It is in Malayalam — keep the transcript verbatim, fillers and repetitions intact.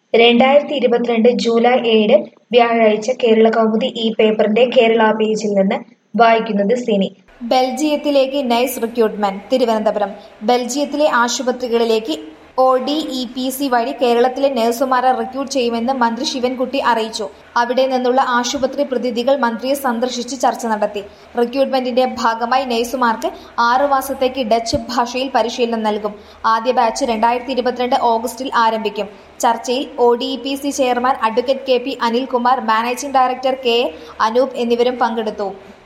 രണ്ടായിരത്തി ഇരുപത്തിരണ്ട് ജൂലൈ ഏഴ് വ്യാഴാഴ്ച കേരളകൗമുദി ഈ പേപ്പറിന്റെ കേരള പേജിൽ നിന്ന് വായിക്കുന്നത് സിനി. ബെൽജിയത്തിലേക്ക് നഴ്സ് റിക്രൂട്ട്മെന്റ് തിരുവനന്തപുരം. ബെൽജിയത്തിലെ ആശുപത്രികളിലേക്ക് O D E P C വഴി കേരളത്തിലെ നഴ്സുമാരെ റിക്രൂട്ട് ചെയ്യുമെന്ന് മന്ത്രി ശിവൻകുട്ടി അറിയിച്ചു. അവിടെ നിന്നുള്ള ആശുപത്രി പ്രതിനിധികൾ മന്ത്രിയെ സന്ദർശിച്ച് ചർച്ച നടത്തി. റിക്രൂട്ട്മെന്റിന്റെ ഭാഗമായി നഴ്സുമാർക്ക് ആറു മാസത്തേക്ക് ഡച്ച് ഭാഷയിൽ പരിശീലനം നൽകും. ആദ്യ ബാച്ച് രണ്ടായിരത്തി ഇരുപത്തിരണ്ട് ഓഗസ്റ്റിൽ ആരംഭിക്കും. ചർച്ചയിൽ O D E P C chairman advocate K P Anilkumar, managing director K A Anoop എന്നിവരും പങ്കെടുത്തു.